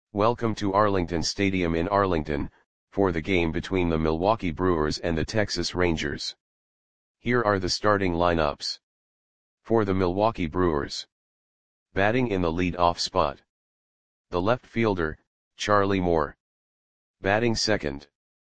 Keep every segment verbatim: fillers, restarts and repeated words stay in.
Welcome to Arlington Stadium in Arlington, for the game between the Milwaukee Brewers and the Texas Rangers. Here are the starting lineups. For the Milwaukee Brewers. Batting in the lead-off spot. The left fielder, Charlie Moore. Batting second.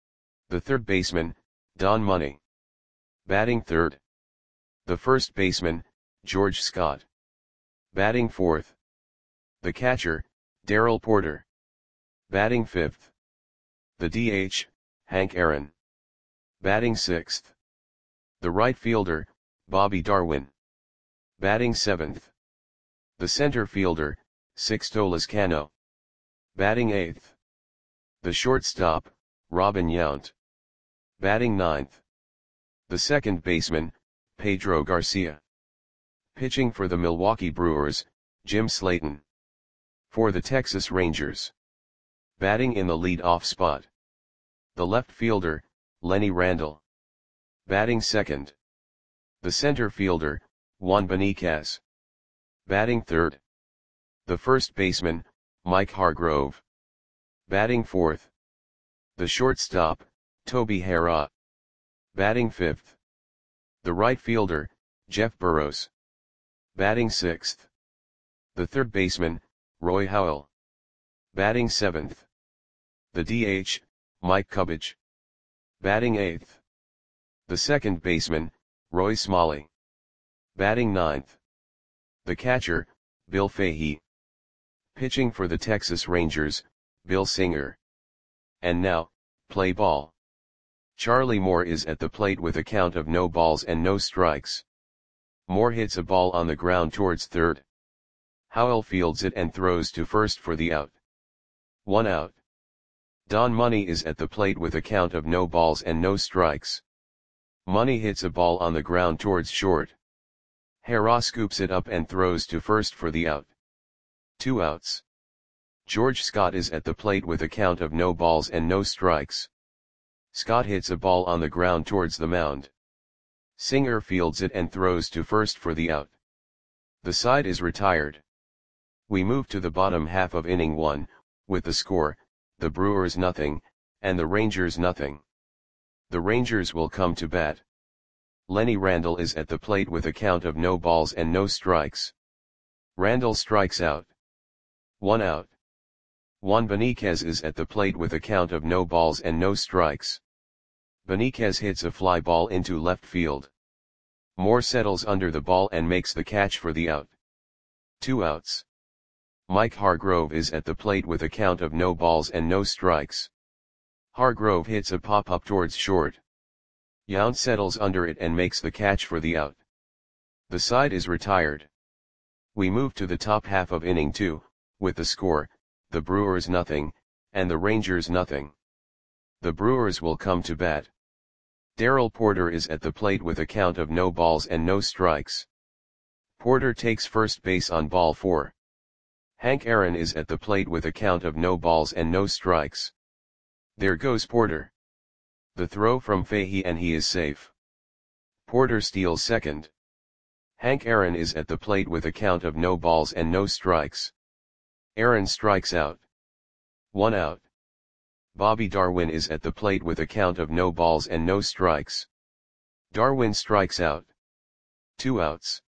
The third baseman, Don Money. Batting third. The first baseman, George Scott. Batting fourth. The catcher, Darrell Porter. Batting fifth. The D H, Hank Aaron. Batting sixth. The right fielder, Bobby Darwin. Batting seventh. The center fielder, Sixto Lezcano. Batting eighth. The shortstop, Robin Yount. Batting ninth. The second baseman, Pedro Garcia. Pitching for the Milwaukee Brewers, Jim Slayton. For the Texas Rangers. Batting in the lead-off spot. The left fielder, Lenny Randle. Batting second. The center fielder, Juan Beniquez. Batting third. The first baseman, Mike Hargrove. Batting fourth. The shortstop, Toby Harrah. Batting fifth. The right fielder, Jeff Burroughs. Batting sixth. The third baseman, Roy Howell. Batting seventh. The D H, Mike Cubbage. Batting eighth. The second baseman, Roy Smalley. Batting ninth. The catcher, Bill Fahey. Pitching for the Texas Rangers, Bill Singer. And now, play ball. Charlie Moore is at the plate with a count of no balls and no strikes. Moore hits a ball on the ground towards third. Howell fields it and throws to first for the out. One out. Don Money is at the plate with a count of no balls and no strikes. Money hits a ball on the ground towards short. Harrah scoops it up and throws to first for the out. Two outs. George Scott is at the plate with a count of no balls and no strikes. Scott hits a ball on the ground towards the mound. Singer fields it and throws to first for the out. The side is retired. We move to the bottom half of inning one, with the score, the Brewers nothing, and the Rangers nothing. The Rangers will come to bat. Lenny Randle is at the plate with a count of no balls and no strikes. Randle strikes out. One out. Juan Beniquez is at the plate with a count of no balls and no strikes. Beniquez hits a fly ball into left field. Moore settles under the ball and makes the catch for the out. Two outs. Mike Hargrove is at the plate with a count of no balls and no strikes. Hargrove hits a pop-up towards short. Yount settles under it and makes the catch for the out. The side is retired. We move to the top half of inning two, with the score, the Brewers nothing, and the Rangers nothing. The Brewers will come to bat. Darrell Porter is at the plate with a count of no balls and no strikes. Porter takes first base on ball four. Hank Aaron is at the plate with a count of no balls and no strikes. There goes Porter. The throw from Fahey and he is safe. Porter steals second. Hank Aaron is at the plate with a count of no balls and no strikes. Aaron strikes out. One out. Bobby Darwin is at the plate with a count of no balls and no strikes. Darwin strikes out. Two outs.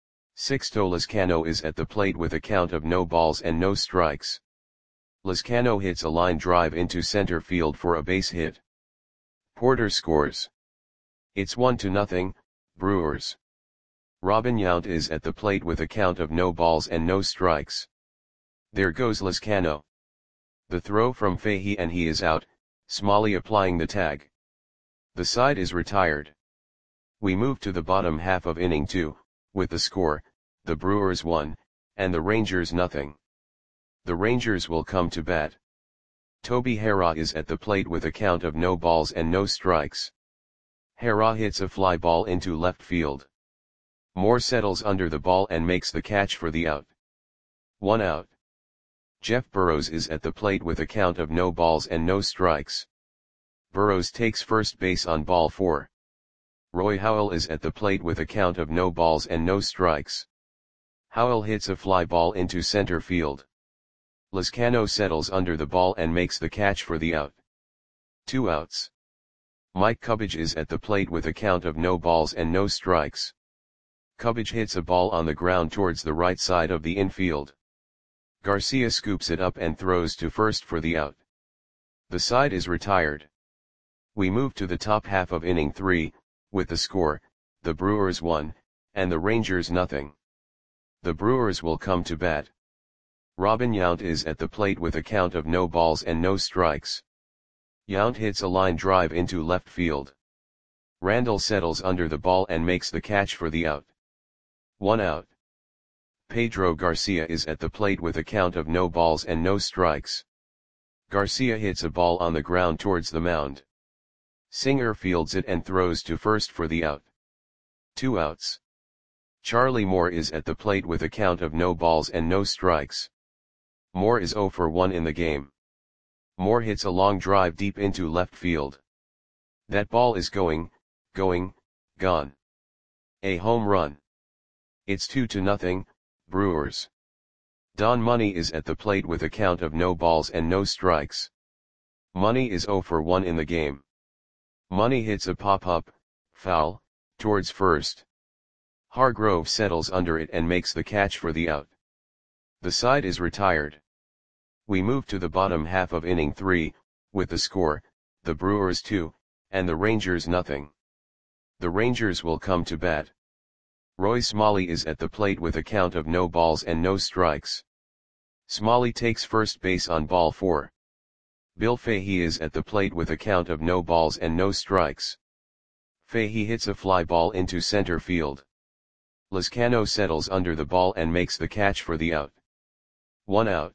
Sixto Lezcano is at the plate with a count of no balls and no strikes. Lezcano hits a line drive into center field for a base hit. Porter scores. It's one to nothing, Brewers. Robin Yount is at the plate with a count of no balls and no strikes. There goes Lezcano. The throw from Fahey and he is out, Smalley applying the tag. The side is retired. We move to the bottom half of inning two, with the score, the Brewers one, and the Rangers nothing. The Rangers will come to bat. Toby Harrah is at the plate with a count of no balls and no strikes. Harrah hits a fly ball into left field. Moore settles under the ball and makes the catch for the out. One out. Jeff Burroughs is at the plate with a count of no balls and no strikes. Burroughs takes first base on ball four. Roy Howell is at the plate with a count of no balls and no strikes. Howell hits a fly ball into center field. Lezcano settles under the ball and makes the catch for the out. Two outs. Mike Cubbage is at the plate with a count of no balls and no strikes. Cubbage hits a ball on the ground towards the right side of the infield. Garcia scoops it up and throws to first for the out. The side is retired. We move to the top half of inning three, with the score, the Brewers one, and the Rangers nothing. The Brewers will come to bat. Robin Yount is at the plate with a count of no balls and no strikes. Yount hits a line drive into left field. Randall settles under the ball and makes the catch for the out. One out. Pedro Garcia is at the plate with a count of no balls and no strikes. Garcia hits a ball on the ground towards the mound. Singer fields it and throws to first for the out. Two outs. Charlie Moore is at the plate with a count of no balls and no strikes. Moore is zero for one in the game. Moore hits a long drive deep into left field. That ball is going, going, gone. A home run. It's two to nothing, Brewers. Don Money is at the plate with a count of no balls and no strikes. Money is zero for one in the game. Money hits a pop-up, foul, towards first. Hargrove settles under it and makes the catch for the out. The side is retired. We move to the bottom half of inning three, with the score, the Brewers two, and the Rangers nothing. The Rangers will come to bat. Roy Smalley is at the plate with a count of no balls and no strikes. Smalley takes first base on ball four. Bill Fahey is at the plate with a count of no balls and no strikes. Fahey hits a fly ball into center field. Lezcano settles under the ball and makes the catch for the out. One out.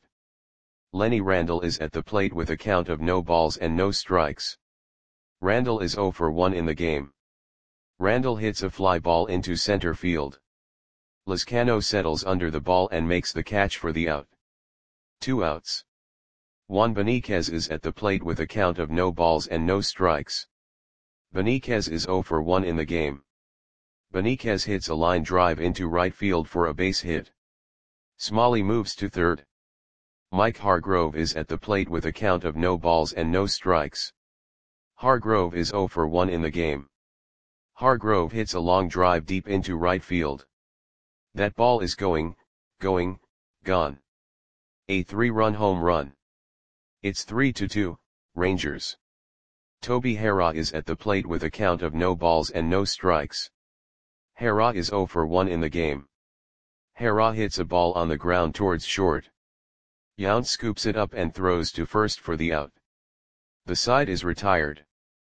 Lenny Randall is at the plate with a count of no balls and no strikes. Randall is zero for one in the game. Randall hits a fly ball into center field. Lezcano settles under the ball and makes the catch for the out. Two outs. Juan Beniquez is at the plate with a count of no balls and no strikes. Beniquez is zero for one in the game. Beniquez hits a line drive into right field for a base hit. Smalley moves to third. Mike Hargrove is at the plate with a count of no balls and no strikes. Hargrove is zero for one in the game. Hargrove hits a long drive deep into right field. That ball is going, going, gone. A three-run home run. It's three to two, Rangers. Toby Harrah is at the plate with a count of no balls and no strikes. Harrah is zero for one in the game. Harrah hits a ball on the ground towards short. Yount scoops it up and throws to first for the out. The side is retired.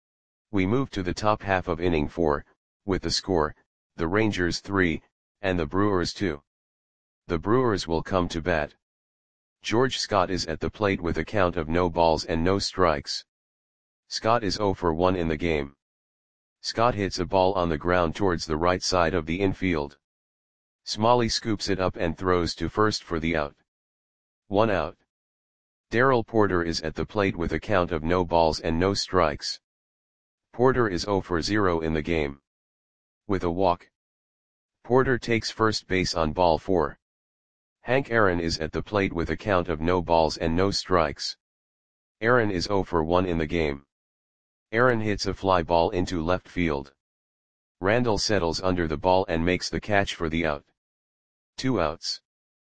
We move to the top half of inning four, with the score, the Rangers three, and the Brewers two. The Brewers will come to bat. George Scott is at the plate with a count of no balls and no strikes. Scott is zero for one in the game. Scott hits a ball on the ground towards the right side of the infield. Smalley scoops it up and throws to first for the out. One out. Darrell Porter is at the plate with a count of no balls and no strikes. Porter is zero for zero in the game. With a walk. Porter takes first base on ball four. Hank Aaron is at the plate with a count of no balls and no strikes. Aaron is zero for one in the game. Aaron hits a fly ball into left field. Randall settles under the ball and makes the catch for the out. Two outs.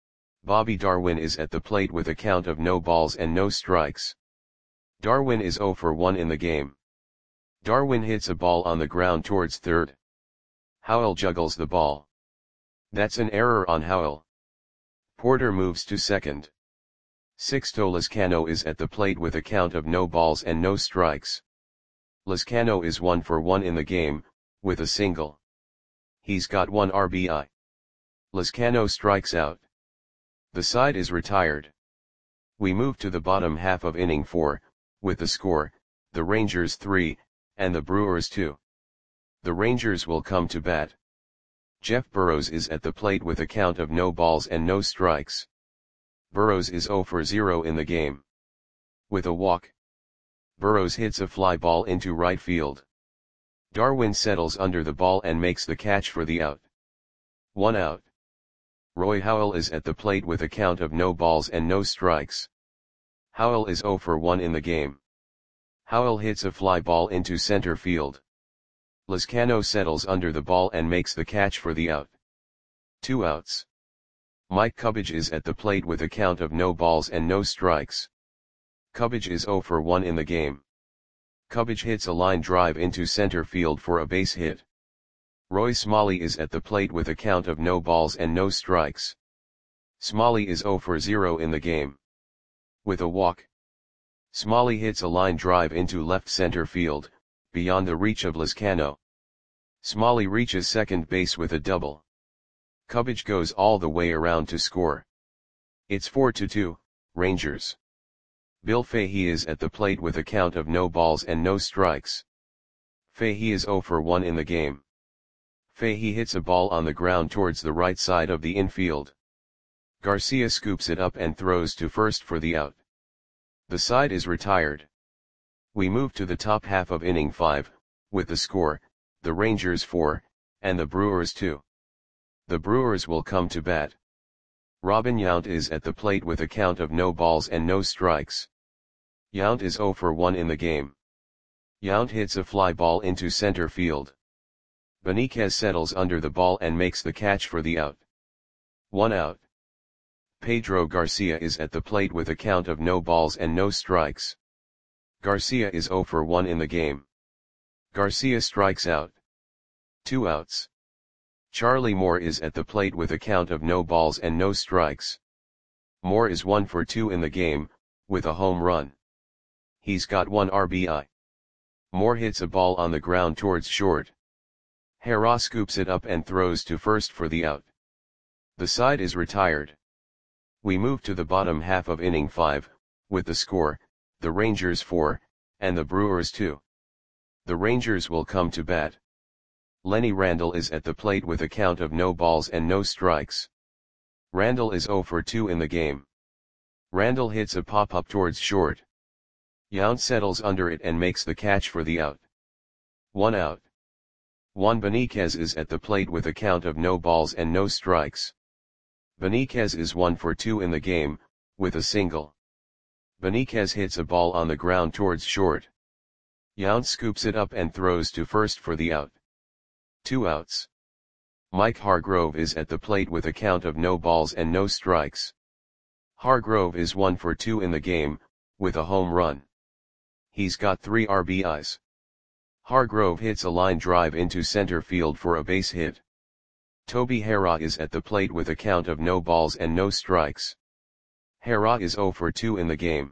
Bobby Darwin is at the plate with a count of no balls and no strikes. Darwin is zero for one in the game. Darwin hits a ball on the ground towards third. Howell juggles the ball. That's an error on Howell. Porter moves to second. Sixto Lezcano is at the plate with a count of no balls and no strikes. Lezcano is one for one in the game, with a single. He's got one R B I. Lezcano strikes out. The side is retired. We move to the bottom half of inning four, with the score, the Rangers three, and the Brewers two. The Rangers will come to bat. Jeff Burrows is at the plate with a count of no balls and no strikes. Burrows is zero for zero in the game. With a walk. Burrows hits a fly ball into right field. Darwin settles under the ball and makes the catch for the out. One out. Roy Howell is at the plate with a count of no balls and no strikes. Howell is zero for one in the game. Howell hits a fly ball into center field. Lizcano settles under the ball and makes the catch for the out. Two outs. Mike Cubbage is at the plate with a count of no balls and no strikes. Cubbage is zero for one in the game. Cubbage hits a line drive into center field for a base hit. Roy Smalley is at the plate with a count of no balls and no strikes. Smalley is zero for zero in the game. With a walk, Smalley hits a line drive into left center field, beyond the reach of Lizcano. Smalley reaches second base with a double. Cubbage goes all the way around to score. It's four to two, Rangers. Bill Fahey is at the plate with a count of no balls and no strikes. Fahey is zero for one in the game. Fahey hits a ball on the ground towards the right side of the infield. Garcia scoops it up and throws to first for the out. The side is retired. We move to the top half of inning five, with the score, the Rangers four, and the Brewers two. The Brewers will come to bat. Robin Yount is at the plate with a count of no balls and no strikes. Yount is zero for one in the game. Yount hits a fly ball into center field. Beniquez settles under the ball and makes the catch for the out. One out. Pedro Garcia is at the plate with a count of no balls and no strikes. Garcia is zero for one in the game. Garcia strikes out. Two outs. Charlie Moore is at the plate with a count of no balls and no strikes. Moore is one for two in the game, with a home run. He's got one R B I. Moore hits a ball on the ground towards short. Hera scoops it up and throws to first for the out. The side is retired. We move to the bottom half of inning five, with the score, the Rangers four, and the Brewers two. The Rangers will come to bat. Lenny Randle is at the plate with a count of no balls and no strikes. Randle is zero for two in the game. Randle hits a pop-up towards short. Yount settles under it and makes the catch for the out. One out. Juan Beniquez is at the plate with a count of no balls and no strikes. Beniquez is one for two in the game, with a single. Beniquez hits a ball on the ground towards short. Yount scoops it up and throws to first for the out. Two outs. Mike Hargrove is at the plate with a count of no balls and no strikes. Hargrove is one for two in the game, with a home run. He's got three R B Is. Hargrove hits a line drive into center field for a base hit. Toby Hera is at the plate with a count of no balls and no strikes. Hera is zero for two in the game.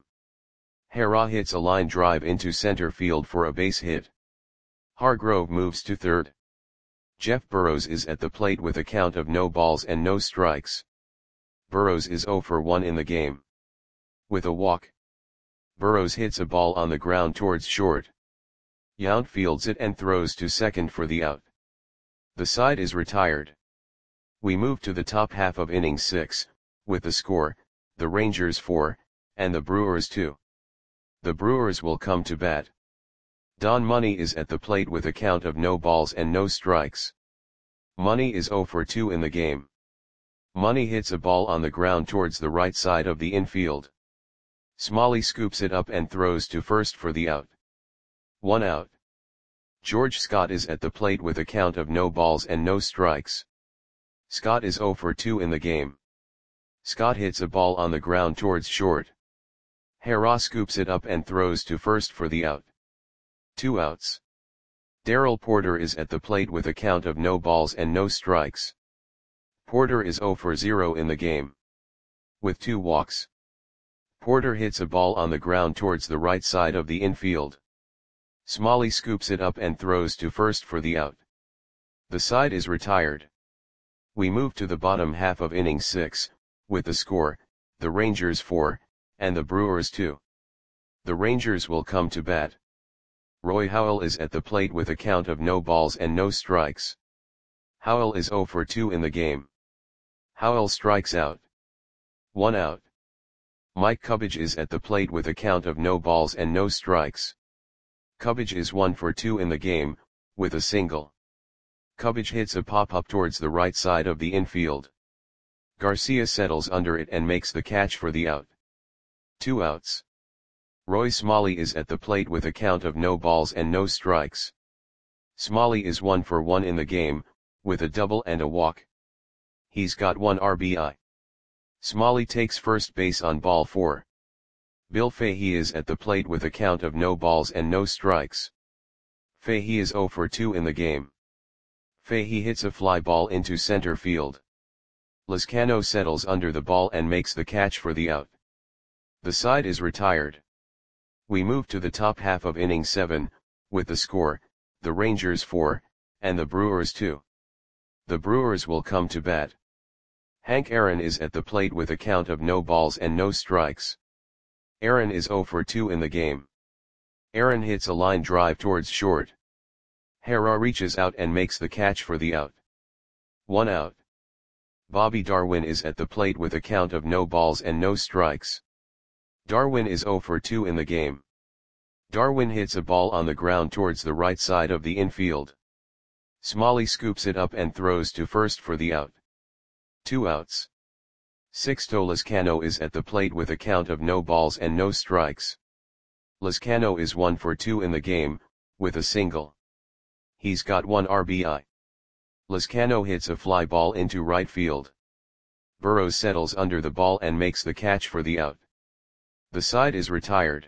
Hera hits a line drive into center field for a base hit. Hargrove moves to third. Jeff Burrows is at the plate with a count of no balls and no strikes. Burrows is zero for one in the game. With a walk, Burrows hits a ball on the ground towards short. Yount fields it and throws to second for the out. The side is retired. We move to the top half of inning six, with the score, the Rangers four, and the Brewers two. The Brewers will come to bat. Don Money is at the plate with a count of no balls and no strikes. Money is zero for two in the game. Money hits a ball on the ground towards the right side of the infield. Smalley scoops it up and throws to first for the out. One out. George Scott is at the plate with a count of no balls and no strikes. Scott is zero for two in the game. Scott hits a ball on the ground towards short. Hera scoops it up and throws to first for the out. Two outs. Darrell Porter is at the plate with a count of no balls and no strikes. Porter is zero for zero in the game. With two walks, Porter hits a ball on the ground towards the right side of the infield. Smalley scoops it up and throws to first for the out. The side is retired. We move to the bottom half of inning six, with the score, the Rangers four, and the Brewers two. The Rangers will come to bat. Roy Howell is at the plate with a count of no balls and no strikes. Howell is zero for two in the game. Howell strikes out. One out. Mike Cubbage is at the plate with a count of no balls and no strikes. Cubbage is one for two in the game, with a single. Cubbage hits a pop-up towards the right side of the infield. Garcia settles under it and makes the catch for the out. Two outs. Roy Smalley is at the plate with a count of no balls and no strikes. Smalley is one for one in the game, with a double and a walk. He's got one R B I. Smalley takes first base on ball four. Bill Fahey is at the plate with a count of no balls and no strikes. Fahey is zero for two in the game. Fahey hits a fly ball into center field. Lezcano settles under the ball and makes the catch for the out. The side is retired. We move to the top half of inning seven, with the score, the Rangers four, and the Brewers two. The Brewers will come to bat. Hank Aaron is at the plate with a count of no balls and no strikes. Aaron is zero for two in the game. Aaron hits a line drive towards short. Hara reaches out and makes the catch for the out. One out. Bobby Darwin is at the plate with a count of no balls and no strikes. Darwin is zero for two in the game. Darwin hits a ball on the ground towards the right side of the infield. Smalley scoops it up and throws to first for the out. Two outs. Sixto Lezcano is at the plate with a count of no balls and no strikes. Lezcano is one for two in the game, with a single. He's got one R B I. Lezcano hits a fly ball into right field. Burrows settles under the ball and makes the catch for the out. The side is retired.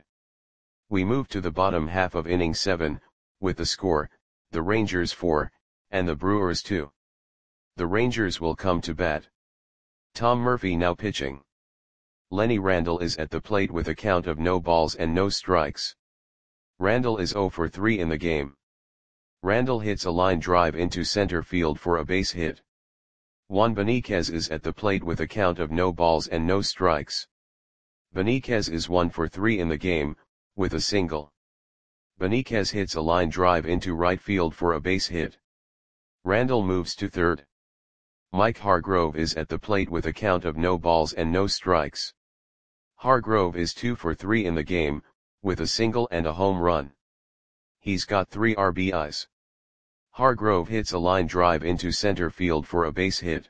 We move to the bottom half of inning seven, with the score, the Rangers four, and the Brewers two. The Rangers will come to bat. Tom Murphy now pitching. Lenny Randle is at the plate with a count of no balls and no strikes. Randle is zero for three in the game. Randle hits a line drive into center field for a base hit. Juan Beniquez is at the plate with a count of no balls and no strikes. Beniquez is one for three in the game, with a single. Beniquez hits a line drive into right field for a base hit. Randle moves to third. Mike Hargrove is at the plate with a count of no balls and no strikes. Hargrove is two for three in the game, with a single and a home run. He's got three R B Is. Hargrove hits a line drive into center field for a base hit.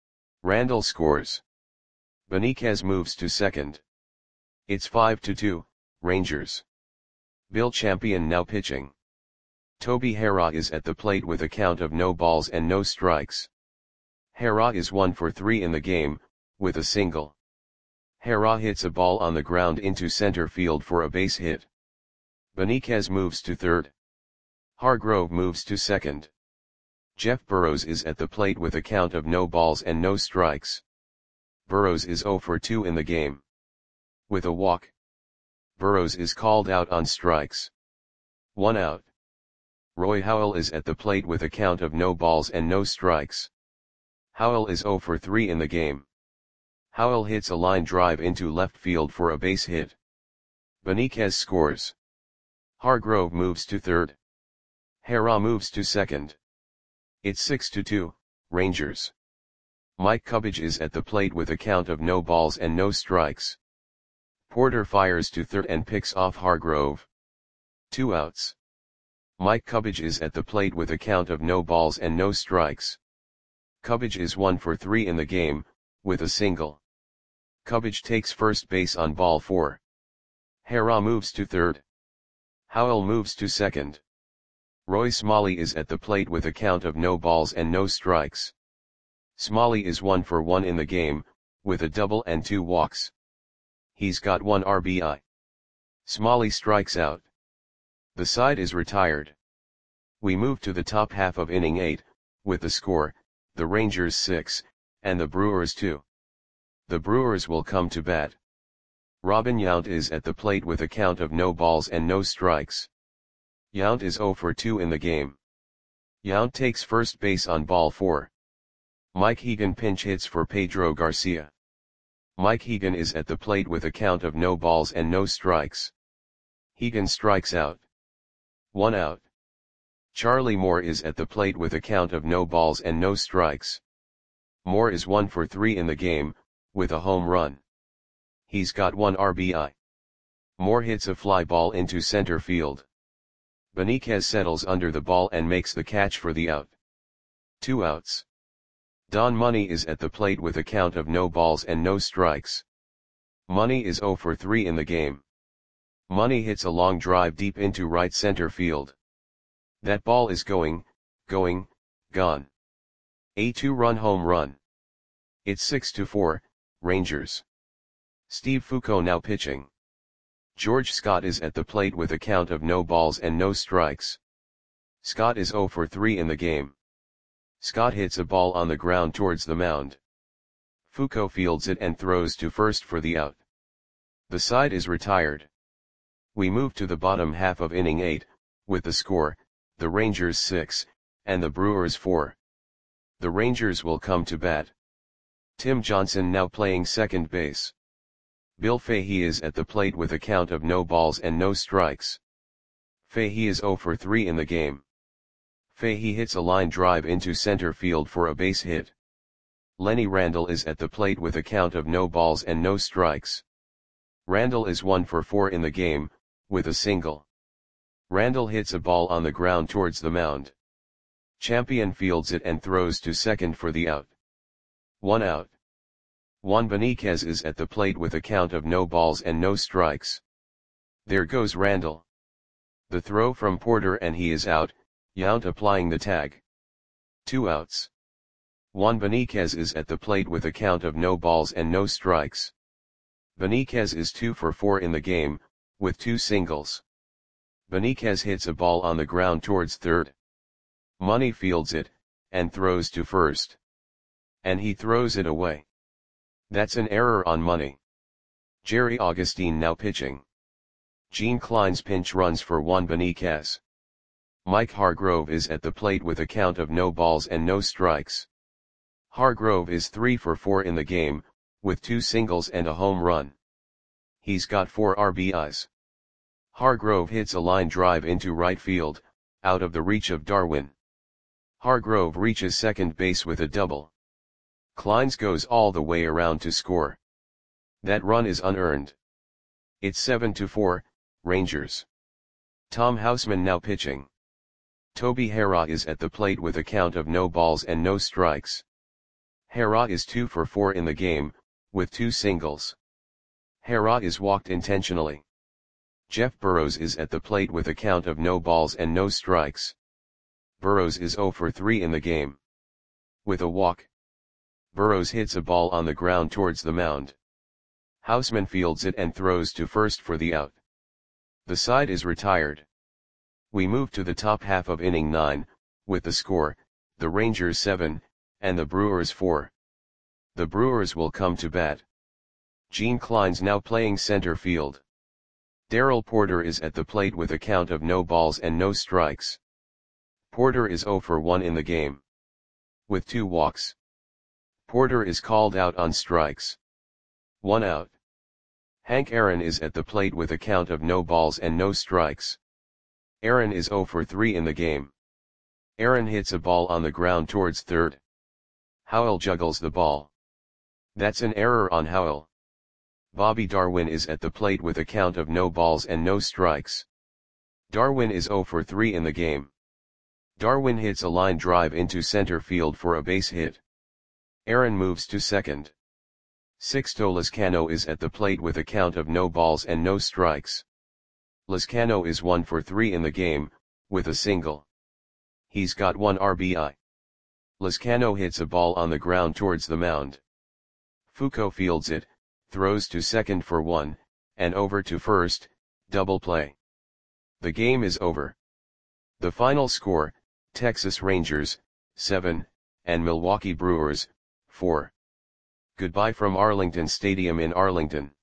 Randle scores. Beniquez moves to second. It's five to two, Rangers. Bill Champion now pitching. Toby Hara is at the plate with a count of no balls and no strikes. Hara is one for three in the game, with a single. Hara hits a ball on the ground into center field for a base hit. Beniquez moves to third. Hargrove moves to second. Jeff Burrows is at the plate with a count of no balls and no strikes. Burrows is zero for two in the game. With a walk. Burrows is called out on strikes. One out. Roy Howell is at the plate with a count of no balls and no strikes. Howell is zero for three in the game. Howell hits a line drive into left field for a base hit. Beniquez scores. Hargrove moves to third. Hara moves to second. It's six to two, Rangers. Mike Cubbage is at the plate with a count of no balls and no strikes. Porter fires to third and picks off Hargrove. Two outs. Mike Cubbage is at the plate with a count of no balls and no strikes. Cubbage is one for three in the game, with a single. Cubbage takes first base on ball four. Hara moves to third. Howell moves to second. Roy Smalley is at the plate with a count of no balls and no strikes. Smalley is one for one in the game, with a double and two walks. He's got one R B I. Smalley strikes out. The side is retired. We move to the top half of inning eight, with the score, the Rangers six, and the Brewers two. The Brewers will come to bat. Robin Yount is at the plate with a count of no balls and no strikes. Yount is zero for two in the game. Yount takes first base on ball four. Mike Hegan pinch hits for Pedro Garcia. Mike Hegan is at the plate with a count of no balls and no strikes. Hegan strikes out. One out. Charlie Moore is at the plate with a count of no balls and no strikes. Moore is one for three in the game, with a home run. He's got one R B I. Moore hits a fly ball into center field. Beniquez settles under the ball and makes the catch for the out. Two outs. Don Money is at the plate with a count of no balls and no strikes. Money is zero for three in the game. Money hits a long drive deep into right center field. That ball is going, going, gone. A two-run home run. It's six to four, Rangers. Steve Foucault now pitching. George Scott is at the plate with a count of no balls and no strikes. Scott is zero for three in the game. Scott hits a ball on the ground towards the mound. Foucault fields it and throws to first for the out. The side is retired. We move to the bottom half of inning eight, with the score, the Rangers six, and the Brewers four. The Rangers will come to bat. Tim Johnson now playing second base. Bill Fahey is at the plate with a count of no balls and no strikes. Fahey is zero for three in the game. Fahey hits a line drive into center field for a base hit. Lenny Randle is at the plate with a count of no balls and no strikes. Randle is one for four in the game, with a single. Randle hits a ball on the ground towards the mound. Champion fields it and throws to second for the out. One out. Juan Beniquez is at the plate with a count of no balls and no strikes. There goes Randle. The throw from Porter and he is out, Yount applying the tag. Two outs. Juan Beniquez is at the plate with a count of no balls and no strikes. Beniquez is two for four in the game, with two singles. Beniquez hits a ball on the ground towards third. Money fields it, and throws to first. And he throws it away. That's an error on Money. Jerry Augustine now pitching. Gene Klein's pinch runs for Juan Beniquez. Mike Hargrove is at the plate with a count of no balls and no strikes. Hargrove is three for four in the game, with two singles and a home run. He's got four R B Is. Hargrove hits a line drive into right field, out of the reach of Darwin. Hargrove reaches second base with a double. Kleins goes all the way around to score. That run is unearned. It's seven to four, Rangers. Tom Houseman now pitching. Toby Harrah is at the plate with a count of no balls and no strikes. Harrah is two for four in the game, with two singles. Harrah is walked intentionally. Jeff Burrows is at the plate with a count of no balls and no strikes. Burrows is zero for three in the game. With a walk. Burrows hits a ball on the ground towards the mound. Houseman fields it and throws to first for the out. The side is retired. We move to the top half of inning nine, with the score, the Rangers seven, and the Brewers four. The Brewers will come to bat. Gene Klein's now playing center field. Darrell Porter is at the plate with a count of no balls and no strikes. Porter is zero for one in the game. With two walks. Porter is called out on strikes. One out. Hank Aaron is at the plate with a count of no balls and no strikes. Aaron is zero for three in the game. Aaron hits a ball on the ground towards third. Howell juggles the ball. That's an error on Howell. Bobby Darwin is at the plate with a count of no balls and no strikes. Darwin is zero for three in the game. Darwin hits a line drive into center field for a base hit. Aaron moves to second. Sixto Lezcano is at the plate with a count of no balls and no strikes. Lezcano is one for three in the game, with a single. He's got one R B I. Lezcano hits a ball on the ground towards the mound. Foucault fields it, throws to second for one, and over to first, double play. The game is over. The final score, Texas Rangers, seven, and Milwaukee Brewers, four. Goodbye from Arlington Stadium in Arlington.